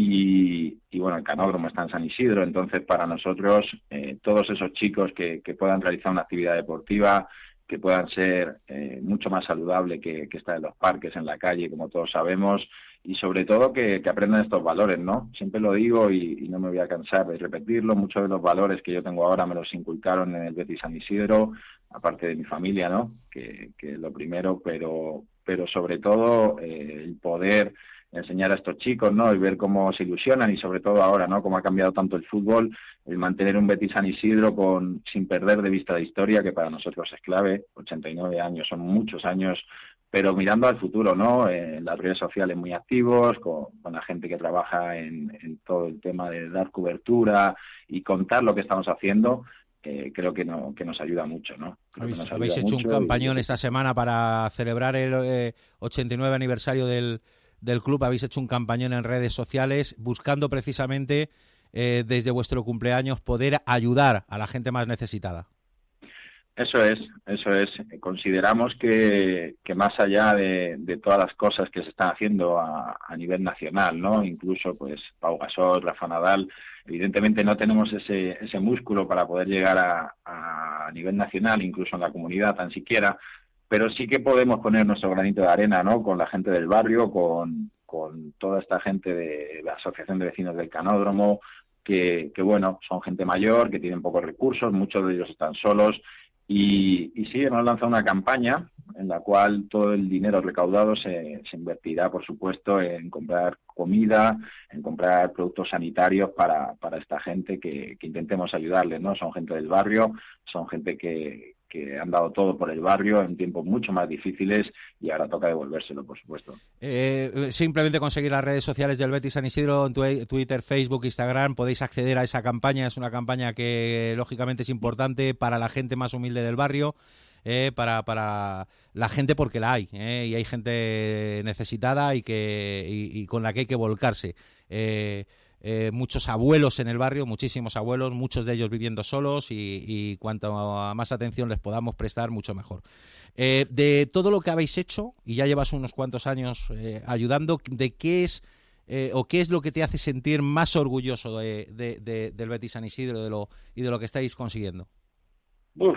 y, y bueno, el Canódromo está en San Isidro, entonces para nosotros eh, todos esos chicos que, que puedan realizar una actividad deportiva, que puedan ser eh, mucho más saludable que, que estar en los parques, en la calle, como todos sabemos, y sobre todo que, que aprendan estos valores, ¿no? Siempre lo digo y, y no me voy a cansar de repetirlo, muchos de los valores que yo tengo ahora me los inculcaron en el Betis San Isidro, aparte de mi familia, ¿no? Que, que es lo primero, pero, pero sobre todo eh, el poder enseñar a estos chicos, ¿no? Y ver cómo se ilusionan y sobre todo ahora, ¿no? Cómo ha cambiado tanto el fútbol, el mantener un Betis San Isidro con, sin perder de vista la historia, que para nosotros es clave, ochenta y nueve años, son muchos años, pero mirando al futuro, ¿no? En eh, las redes sociales muy activos, con, con la gente que trabaja en, en todo el tema de dar cobertura y contar lo que estamos haciendo, eh, creo que, no, que nos ayuda mucho, ¿no? Creo Habéis, que nos habéis ayuda hecho un mucho campañón y- esta semana para celebrar el eh, ochenta y nueve aniversario del, del club. Habéis hecho un campañón en redes sociales buscando precisamente eh, desde vuestro cumpleaños poder ayudar a la gente más necesitada. Eso es, eso es. Consideramos que, que más allá de, de todas las cosas que se están haciendo a, a nivel nacional, ¿no? Incluso, pues, Pau Gasol, Rafa Nadal, evidentemente no tenemos ese, ese músculo para poder llegar a, a nivel nacional, incluso en la comunidad tan siquiera, pero sí que podemos poner nuestro granito de arena, ¿no? Con la gente del barrio, con, con toda esta gente de la Asociación de Vecinos del Canódromo, que, que, bueno, son gente mayor, que tienen pocos recursos, muchos de ellos están solos. Y, y sí, hemos lanzado una campaña en la cual todo el dinero recaudado se, se invertirá, por supuesto, en comprar comida, en comprar productos sanitarios para, para esta gente que, que intentemos ayudarles, ¿no? Son gente del barrio, son gente que, que han dado todo por el barrio en tiempos mucho más difíciles y ahora toca devolvérselo, por supuesto. Eh, simplemente conseguir las redes sociales del Betis San Isidro, en tu, Twitter, Facebook, Instagram, podéis acceder a esa campaña. Es una campaña que lógicamente es importante para la gente más humilde del barrio, eh, para, para la gente porque la hay, eh, y hay gente necesitada y, que, y, y con la que hay que volcarse. Eh, Eh, muchos abuelos en el barrio, muchísimos abuelos, muchos de ellos viviendo solos y, y cuanto a más atención les podamos prestar, mucho mejor. Eh, de todo lo que habéis hecho, y ya llevas unos cuantos años eh, ayudando, ¿de qué es eh, o qué es lo que te hace sentir más orgulloso de, de, de, del Betis San Isidro de lo, y de lo que estáis consiguiendo? Uf.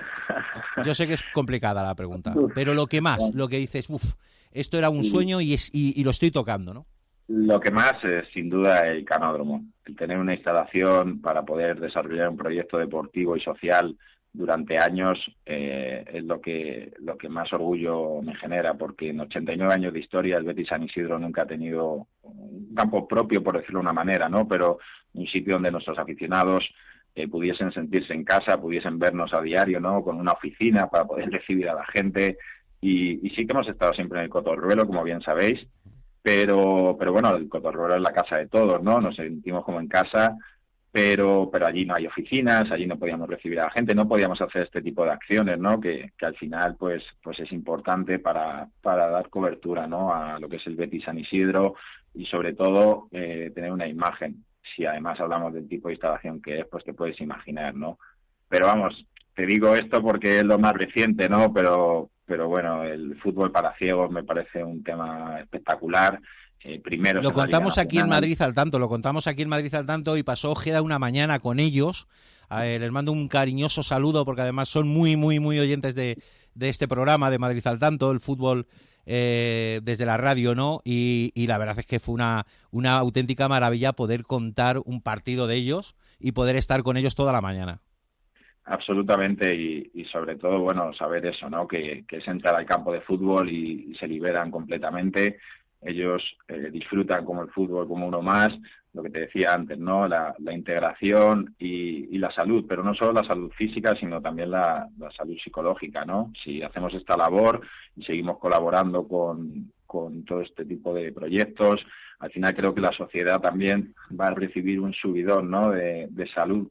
Yo sé que es complicada la pregunta, uf. Pero lo que más, lo que dices, uff, esto era un sueño y, es, y, y lo estoy tocando, ¿no? Lo que más es, sin duda, el canódromo. El tener una instalación para poder desarrollar un proyecto deportivo y social durante años eh, es lo que lo que más orgullo me genera, porque en ochenta y nueve años de historia el Betis San Isidro nunca ha tenido un campo propio, por decirlo de una manera, ¿no? Pero un sitio donde nuestros aficionados eh, pudiesen sentirse en casa, pudiesen vernos a diario, ¿no? Con una oficina para poder recibir a la gente. Y, y sí que hemos estado siempre en el Cotorruelo, como bien sabéis. Pero, pero bueno, el Cotorruelo es la casa de todos, ¿no? Nos sentimos como en casa, pero, pero allí no hay oficinas, allí no podíamos recibir a la gente, no podíamos hacer este tipo de acciones, ¿no? Que, que al final, pues, pues es importante para, para dar cobertura, ¿no? A lo que es el Betis San Isidro y sobre todo eh, tener una imagen. Si además hablamos del tipo de instalación que es, pues te puedes imaginar, ¿no? Pero vamos, te digo esto porque es lo más reciente, ¿no? Pero pero bueno, el fútbol para ciegos me parece un tema espectacular. Eh, primero lo contamos aquí en Madrid al tanto, lo contamos aquí en Madrid al tanto y pasó Ojeda una mañana con ellos. Eh, les mando un cariñoso saludo porque además son muy, muy, muy oyentes de, de este programa de Madrid al tanto, el fútbol eh, desde la radio, ¿no? Y, y la verdad es que fue una, una auténtica maravilla poder contar un partido de ellos y poder estar con ellos toda la mañana. Absolutamente, y, y sobre todo, bueno, saber eso, ¿no? Que, que es entrar al campo de fútbol y, y se liberan completamente. Ellos eh, disfrutan como el fútbol como uno más, lo que te decía antes, ¿no? La, la integración y, y la salud, pero no solo la salud física, sino también la, la salud psicológica, ¿no? Si hacemos esta labor y seguimos colaborando con, con todo este tipo de proyectos, al final creo que la sociedad también va a recibir un subidón, ¿no? de, de salud,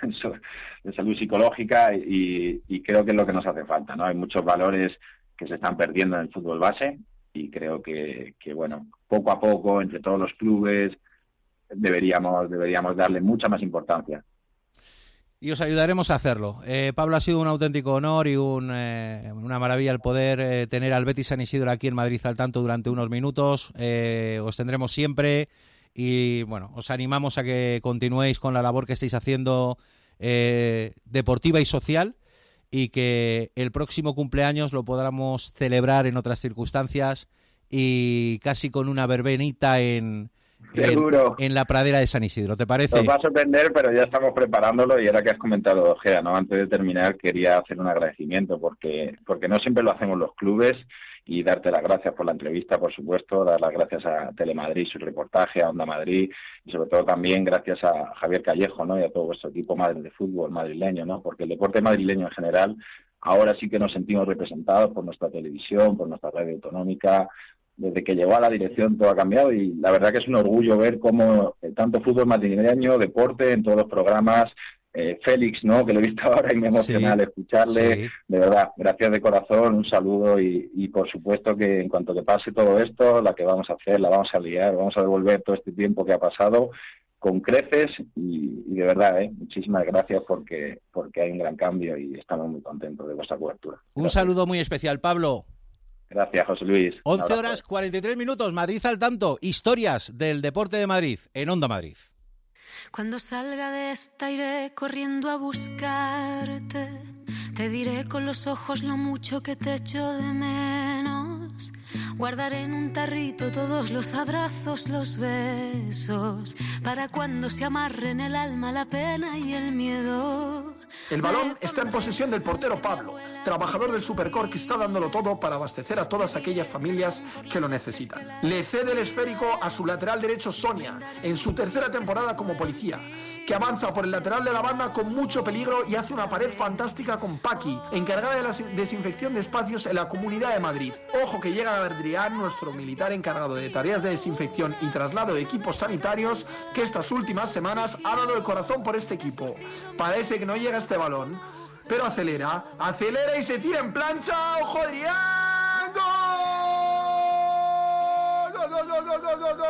de salud psicológica y, y creo que es lo que nos hace falta, ¿no? Hay muchos valores que se están perdiendo en el fútbol base y creo que, que bueno, poco a poco entre todos los clubes deberíamos deberíamos darle mucha más importancia. Y os ayudaremos a hacerlo. Eh, Pablo, ha sido un auténtico honor y un, eh, una maravilla el poder eh, tener al Betis San Isidro aquí en Madrid al tanto durante unos minutos. Eh, os tendremos siempre y bueno, os animamos a que continuéis con la labor que estáis haciendo eh, deportiva y social y que el próximo cumpleaños lo podamos celebrar en otras circunstancias y casi con una verbenita en... Seguro. En, en la pradera de San Isidro, ¿te parece? Nos va a sorprender, pero ya estamos preparándolo y ahora que has comentado, Ojeda, ¿no? Antes de terminar quería hacer un agradecimiento porque, porque no siempre lo hacemos los clubes y darte las gracias por la entrevista, por supuesto, dar las gracias a Telemadrid, su reportaje, a Onda Madrid y sobre todo también gracias a Javier Callejo, ¿no? Y a todo vuestro equipo de fútbol madrileño, ¿no? Porque el deporte madrileño en general ahora sí que nos sentimos representados por nuestra televisión, por nuestra radio autonómica. Desde que llegó a la dirección todo ha cambiado y la verdad que es un orgullo ver cómo eh, tanto fútbol madrileño, deporte, en todos los programas, eh, Félix, ¿no? Que lo he visto ahora y me emociona al escucharle, sí. De verdad, gracias de corazón, un saludo y, y por supuesto que en cuanto que pase todo esto, la que vamos a hacer, la vamos a liar, vamos a devolver todo este tiempo que ha pasado con creces y, y de verdad, ¿eh? muchísimas gracias porque, porque hay un gran cambio y estamos muy contentos de vuestra cobertura. Un Gracias. saludo muy especial, Pablo. Gracias, José Luis. once horas cuarenta y tres minutos, Madrid al tanto. Historias del deporte de Madrid en Onda Madrid. Cuando salga de esta iré corriendo a buscarte. Te diré con los ojos lo mucho que te echo de menos. Guardaré en un tarrito todos los abrazos, los besos, para cuando se amarren el alma, la pena y el miedo. El balón está en posesión del portero Pablo, trabajador del Supercor que está dándolo todo para abastecer a todas aquellas familias que lo necesitan. Le cede el esférico a su lateral derecho Sonia, en su tercera temporada como policía, que avanza por el lateral de la banda con mucho peligro y hace una pared fantástica con Paqui, encargada de la desinfección de espacios en la Comunidad de Madrid. Ojo que llega Adrián, nuestro militar encargado de tareas de desinfección y traslado de equipos sanitarios, que estas últimas semanas ha dado el corazón por este equipo. Parece que no llega este balón, pero acelera, acelera y se tira en plancha. ¡Ojo, Adrián! ¡Gol! ¡Gol, gol, gol, gol, gol, gol, gol!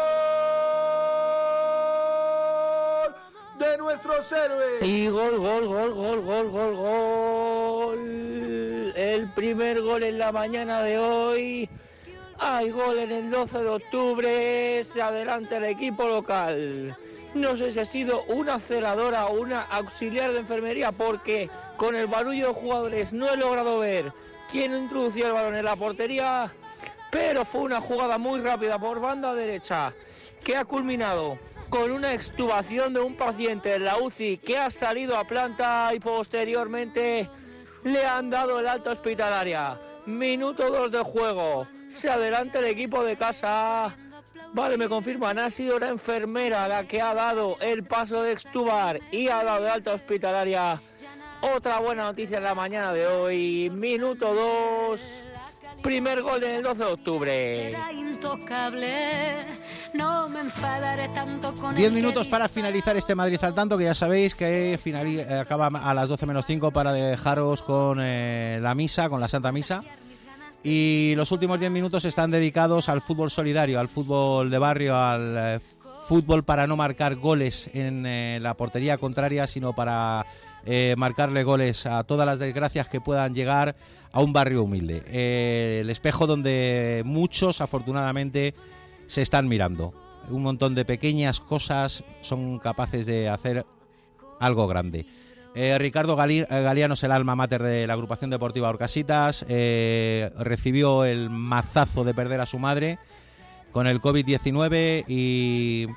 De nuestros héroes. Y gol, gol, gol, gol, gol, gol, gol. El primer gol en la mañana de hoy. Hay gol en el doce de octubre. Se adelanta el equipo local. No sé si ha sido una celadora o una auxiliar de enfermería, porque con el barullo de jugadores no he logrado ver quién introducía el balón en la portería, pero fue una jugada muy rápida por banda derecha que ha culminado con una extubación de un paciente en la U C I que ha salido a planta y posteriormente le han dado el alta hospitalaria. Minuto dos de juego. Se adelanta el equipo de casa. Vale, me confirman, ha sido la enfermera la que ha dado el paso de extubar y ha dado de alta hospitalaria. Otra buena noticia en la mañana de hoy. Minuto dos. Primer gol en el doce de octubre. Será intocable. No me enfadaré tanto con Diez el minutos que para finalizar este Madrid al tanto, que ya sabéis que finali- eh, acaba a las doce menos cinco para dejaros con eh, la misa, con la Santa Misa. Y los últimos diez minutos están dedicados al fútbol solidario, al fútbol de barrio, al eh, fútbol para no marcar goles en eh, la portería contraria, sino para eh, marcarle goles a todas las desgracias que puedan llegar a un barrio humilde. Eh, el espejo donde muchos, afortunadamente, se están mirando. Un montón de pequeñas cosas son capaces de hacer algo grande. Eh, Ricardo Gali- Galiano es el alma mater de la agrupación deportiva Orcasitas. Eh, recibió el mazazo de perder a su madre con el covid diecinueve y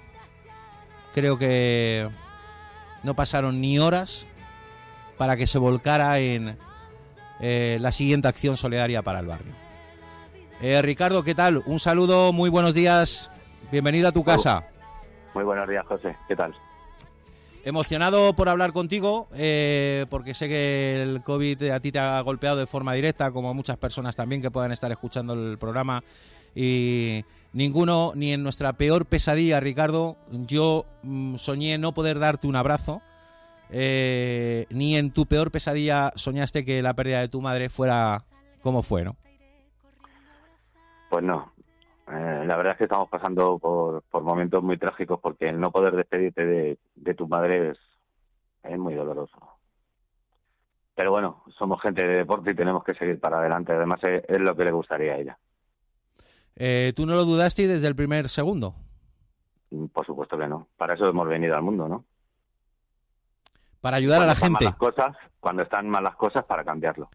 creo que no pasaron ni horas para que se volcara en eh, la siguiente acción solidaria para el barrio. Eh, Ricardo, ¿qué tal? Un saludo, muy buenos días, bienvenido a tu casa. Muy buenos días, José, ¿qué tal? Emocionado por hablar contigo, eh, porque sé que el COVID a ti te ha golpeado de forma directa, como a muchas personas también que puedan estar escuchando el programa. Y ninguno, ni en nuestra peor pesadilla, Ricardo, yo mm, soñé no poder darte un abrazo, eh, ni en tu peor pesadilla soñaste que la pérdida de tu madre fuera como fue, ¿no? Pues no. Eh, la verdad es que estamos pasando por, por momentos muy trágicos, porque el no poder despedirte de, de tu madre es, es muy doloroso. Pero bueno, somos gente de deporte y tenemos que seguir para adelante. Además, es, es lo que le gustaría a ella. Eh, ¿Tú no lo dudaste desde el primer segundo? Por supuesto que no. Para eso hemos venido al mundo, ¿no? Para ayudar cuando a la gente. Mal las cosas, cuando están mal las cosas, para cambiarlo.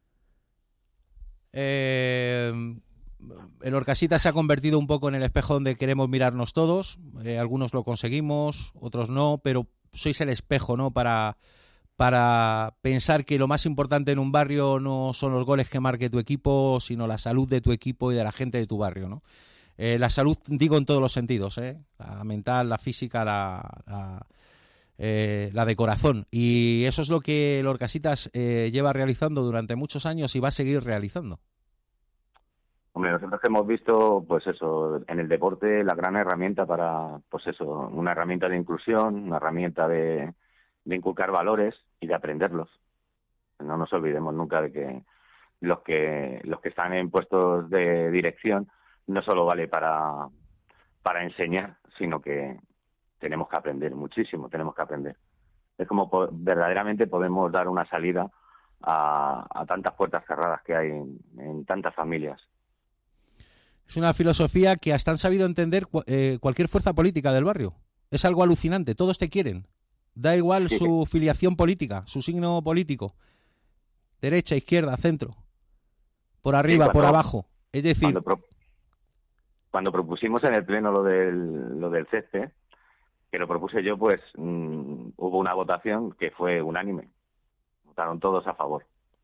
Eh... El Orcasitas se ha convertido un poco en el espejo donde queremos mirarnos todos. Eh, algunos lo conseguimos, otros no, pero sois el espejo, ¿no? Para, para pensar que lo más importante en un barrio no son los goles que marque tu equipo, sino la salud de tu equipo y de la gente de tu barrio, ¿no? Eh, la salud, digo, en todos los sentidos, ¿eh? La mental, la física, la, la, eh, la de corazón. Y eso es lo que el Orcasitas eh, lleva realizando durante muchos años y va a seguir realizando. Hombre, nosotros que hemos visto, pues eso, en el deporte la gran herramienta para, pues eso, una herramienta de inclusión, una herramienta de, de inculcar valores y de aprenderlos. No nos olvidemos nunca de que los que los que están en puestos de dirección no solo vale para para enseñar, sino que tenemos que aprender muchísimo, tenemos que aprender. Es como po- verdaderamente podemos dar una salida a, a tantas puertas cerradas que hay en, en tantas familias. Es una filosofía que hasta han sabido entender cu- eh, cualquier fuerza política del barrio. Es algo alucinante, todos te quieren. Da igual Sí. su filiación política, su signo político. Derecha, izquierda, centro. Por arriba, Sí, por cuando- abajo. Es decir, Cuando, pro- cuando propusimos en el pleno lo del, lo del césped, que lo propuse yo, pues mm, hubo una votación que fue unánime. Votaron todos a favor.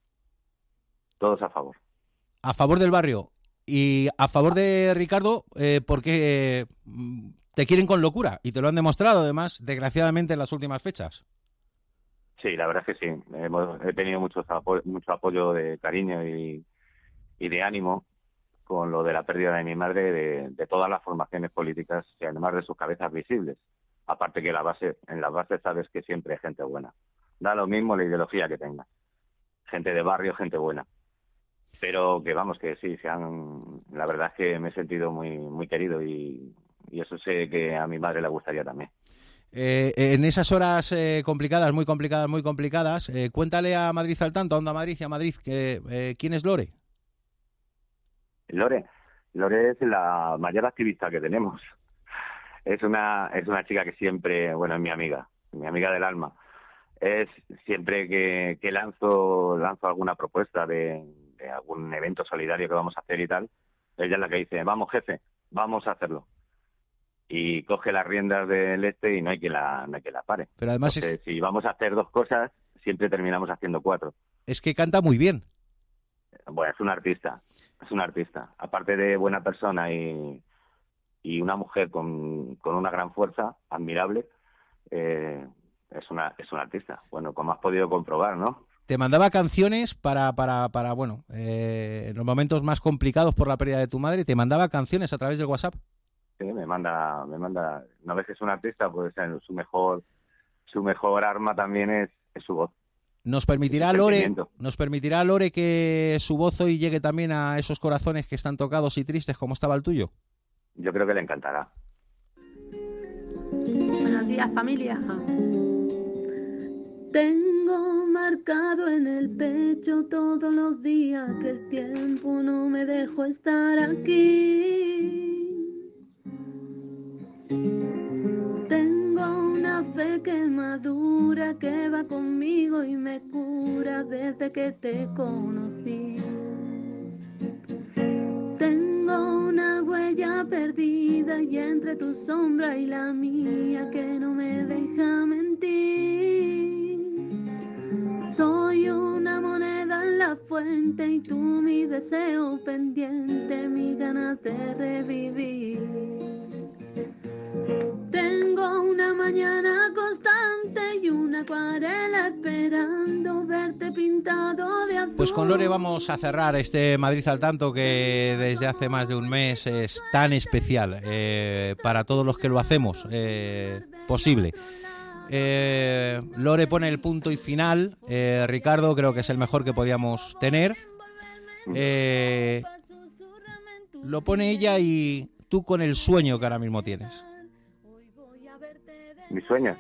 Todos a favor. a favor del barrio y a favor de Ricardo, eh, porque mm, te quieren con locura y te lo han demostrado, además, desgraciadamente, en las últimas fechas. Sí, la verdad es que sí. Hemos, he tenido mucho, apo- mucho apoyo de cariño y, y de ánimo con lo de la pérdida de mi madre, de, de todas las formaciones políticas y además de sus cabezas visibles. Aparte que la base, en las bases sabes que siempre hay gente buena. Da lo mismo la ideología que tenga. Gente de barrio, gente buena. Pero que vamos, que sí, se han, la verdad es que me he sentido muy, muy querido y, y eso sé que a mi madre le gustaría también. Eh, en esas horas eh, complicadas, muy complicadas, muy complicadas, eh, cuéntale a Madrid al tanto, a Onda Madrid y a Madrid, que, eh, ¿quién es Lore? Lore, Lore es la mayor activista que tenemos. Es una, es una chica que siempre, bueno, es mi amiga, mi amiga del alma. Es siempre que, que lanzo, lanzo alguna propuesta de, de algún evento solidario que vamos a hacer y tal, ella es la que dice, vamos jefe, vamos a hacerlo. Y coge las riendas del este y no hay que la, no hay que la pare. Pero además Entonces, si vamos a hacer dos cosas, siempre terminamos haciendo cuatro. Es que canta muy bien. Bueno, es una artista, es una artista. Aparte de buena persona y, y una mujer con, con una gran fuerza, admirable, eh, es una es una artista. Bueno, como has podido comprobar, ¿no? Te mandaba canciones para, para, para bueno, eh, en los momentos más complicados por la pérdida de tu madre, te mandaba canciones a través del WhatsApp. Sí, me manda, me manda. Una vez que es un artista, pues eh, su mejor su mejor arma también es, es su voz. Nos permitirá El Lore, sentimiento. nos permitirá Lore que su voz hoy llegue también a esos corazones que están tocados y tristes como estaba el tuyo. Yo creo que le encantará. Buenos días, familia. Tengo marcado en el pecho todos los días que el tiempo no me dejó estar aquí. Tengo una fe que madura, que va conmigo y me cura desde que te conocí. Tengo una huella perdida y entre tu sombra y la mía que no me deja mentir. Soy una moneda en la fuente y tú mi deseo pendiente, mi ganas de revivir. Tengo una mañana constante y una acuarela esperando verte pintado de azul. Pues con Lore vamos a cerrar este Madrid al tanto que desde hace más de un mes es tan especial eh, para todos los que lo hacemos eh, posible. Eh, Lore pone el punto y final. eh, Ricardo creo que es el mejor que podíamos tener. Eh, lo pone ella y tú con el sueño que ahora mismo tienes. Mis sueños.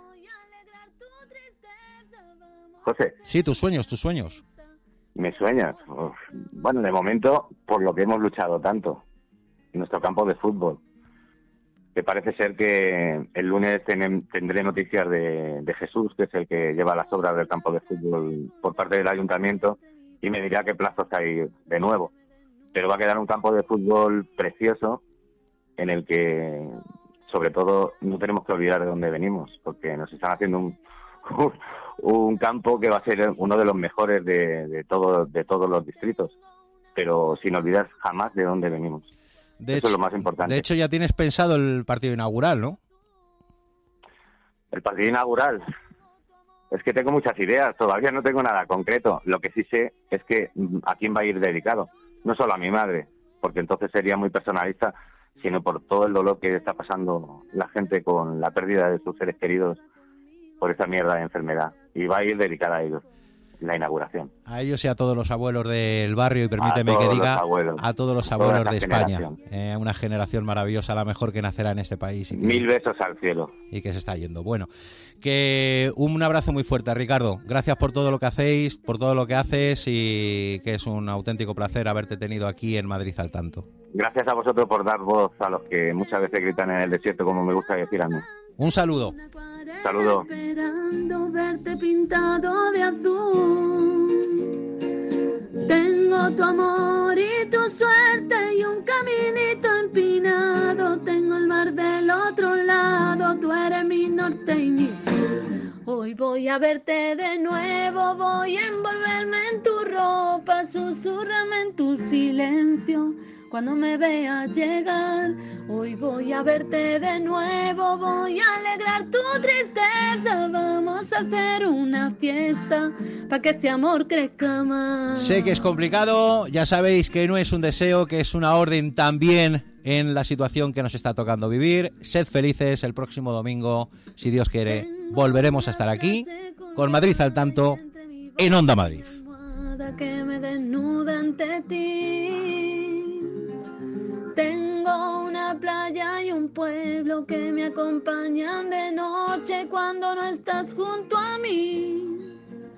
José. Sí, tus sueños, tus sueños. Mis sueños. Uf. Bueno, de momento, por lo que hemos luchado tanto en nuestro campo de fútbol, que parece ser que el lunes ten, tendré noticias de, de Jesús, que es el que lleva las obras del campo de fútbol por parte del ayuntamiento, y me dirá qué plazos hay de nuevo. Pero va a quedar un campo de fútbol precioso en el que, sobre todo, no tenemos que olvidar de dónde venimos, porque nos están haciendo un, un, un campo que va a ser uno de los mejores de, de, todo, de todos los distritos, pero sin olvidar jamás de dónde venimos. De Eso hecho, es lo más importante. De hecho, ya tienes pensado el partido inaugural, ¿no? El partido inaugural. Es que tengo muchas ideas, todavía no tengo nada concreto. Lo que sí sé es que a quién va a ir dedicado. No solo a mi madre, porque entonces sería muy personalista, sino por todo el dolor que está pasando la gente con la pérdida de sus seres queridos por esta mierda de enfermedad. Y va a ir dedicada a ellos. la inauguración. A ellos y a todos los abuelos del barrio, y permíteme que diga abuelos, a todos los abuelos de España. Generación. Eh, una generación maravillosa, la mejor que nacerá en este país. Y que, Mil besos al cielo. Y que se está yendo. Bueno, que un abrazo muy fuerte, Ricardo. Gracias por todo lo que hacéis, por todo lo que haces, y que es un auténtico placer haberte tenido aquí en Madrid al tanto. Gracias a vosotros por dar voz a los que muchas veces gritan en el desierto, como me gusta decir a mí. Un saludo. Saludo. Esperando verte pintado de azul. Tengo tu amor y tu suerte y un caminito empinado. Tengo el mar del otro lado, tú eres mi norte y mi sur. Hoy voy a verte de nuevo, voy a envolverme en tu ropa, susurrame en tu silencio cuando me veas llegar. Hoy voy a verte de nuevo, voy a alegrar tu tristeza. Vamos a hacer una fiesta para que este amor crezca más. Sé que es complicado, ya sabéis que no es un deseo, que es una orden también en la situación que nos está tocando vivir. Sed felices, el próximo domingo, si Dios quiere, volveremos a estar aquí con Madrid al tanto en Onda Madrid. Que me desnuda ante ti. Tengo una playa y un pueblo que me acompañan de noche cuando no estás junto a mí.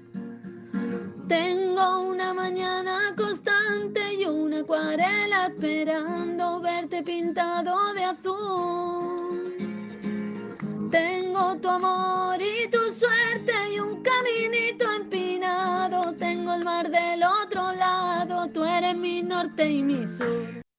Tengo una mañana constante y una acuarela esperando verte pintado de azul. Tengo tu amor y tu suerte y un caminito empinado. Tengo el mar del otro lado, tú eres mi norte y mi sur.